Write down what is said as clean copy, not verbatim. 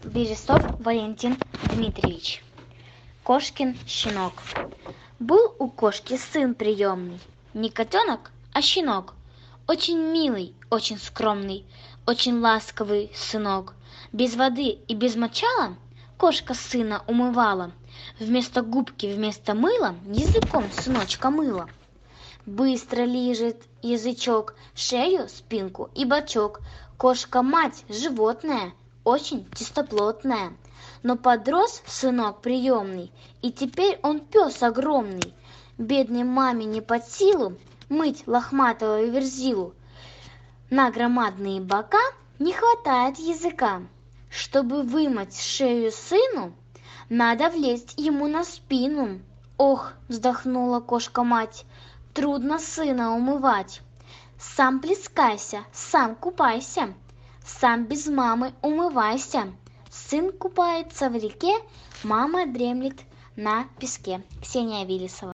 Берестов Валентин Дмитриевич. Кошкин щенок. Был у кошки сын приемный, не котенок, а щенок. Очень милый, очень скромный, очень ласковый сынок. Без воды и без мочала кошка сына умывала. Вместо губки, вместо мыла языком сыночка мыла. Быстро лижет язычок шею, спинку и бочок. Кошка-мать животное, очень чистоплотная. Но подрос сынок приемный, и теперь он пес огромный. Бедной маме не под силу мыть лохматого верзилу. На громадные бока не хватает языка. Чтобы вымыть шею сыну, надо влезть ему на спину. Ох, вздохнула кошка-мать, трудно сына умывать. Сам плескайся, сам купайся, сам без мамы умывайся. Сын купается в реке, мама дремлет на песке. Ксения Виллисова.